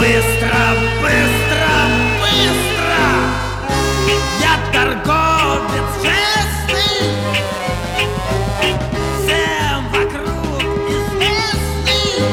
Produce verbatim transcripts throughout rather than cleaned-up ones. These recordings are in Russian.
быстро, быстро, быстро. Я торговец честный, всем вокруг известный.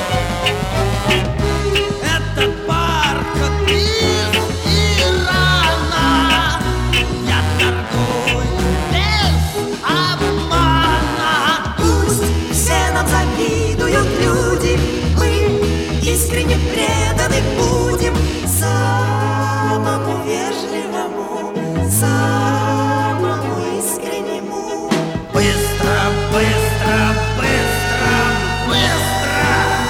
Этот бархат из Ирана. Я торгую без обмана. Пусть все нам завидуют люди, мы искренне преданы будем самому вежливому, самому искреннему. Быстро, быстро, быстро, быстро.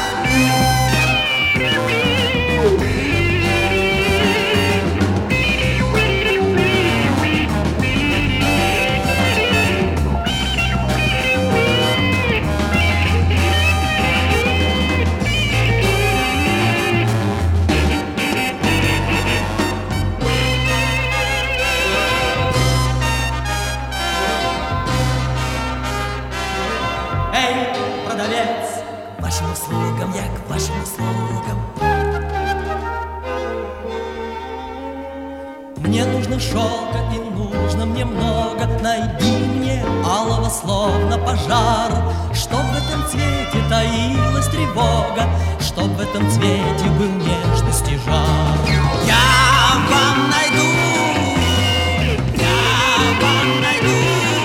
Эй, продавец, К вашим услугам, я к вашим услугам. мне нужно шелка и нужно мне много. Найди мне алого, словно пожар, чтоб в этом цвете таилась тревога, чтоб в этом цвете был нежность и жар. Я вам найду, я вам найду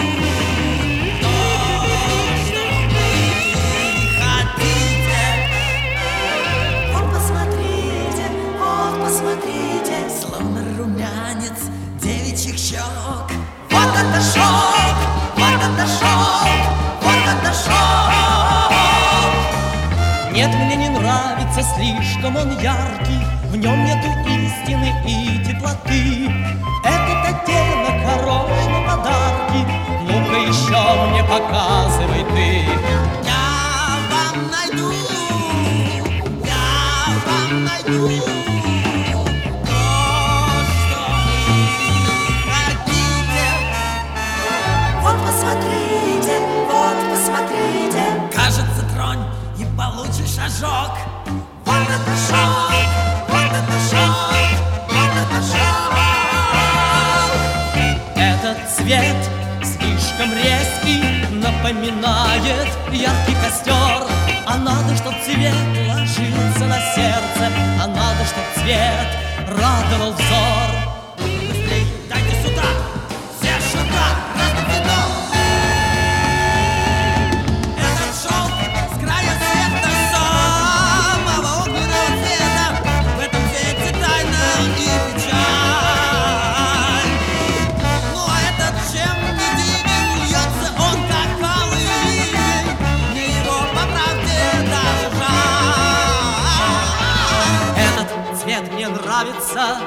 то, что вы хотите. Вот посмотрите, вот посмотрите, словно румянец девичьих щек. Вот это шок, вот это шок, вот это шок. Нет, мне не нравится, слишком он яркий, в нем нету истины и теплоты. Этот оттенок хорош на подарки, ну-ка еще мне показывай ты. Я вам найду, я вам найду то, что вы хотите. Вот посмотрите, вот посмотрите. Кажется, тронь и получишь ожог. Вот это шок, вот это шок, вот это шок. Этот цвет слишком резкий, напоминает яркий костер. А надо, чтоб цвет ложился на сердце, а надо, чтоб цвет радовал взор. Быстрей, дайте сюда, все сюда, разным цветом. Этот шелк с края света, самого огненного цвета. В этом цвете тайна и печаль. Ну а этот чем не дивен, льется он как алый ливень. Мне его по правде даже жаль. Этот цвет мне нравится,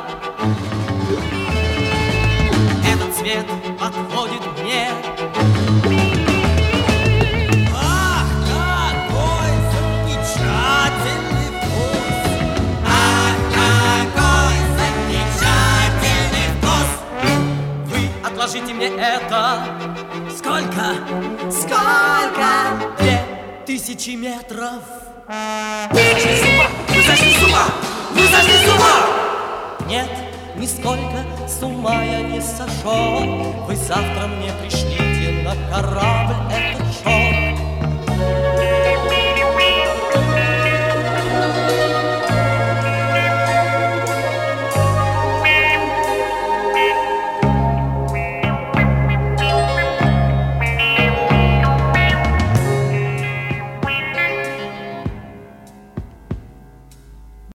этот цвет подходит мне. Ах, какой замечательный вкус! Ах, какой замечательный вкус! Вы отложите мне это. Сколько? Сколько? Две тысячи метров. Вы сошли с ума! Вы сошли с ума! Вы сошли с ума! Нет, нисколько с ума я не сошел. Вы завтра мне пришлите на корабль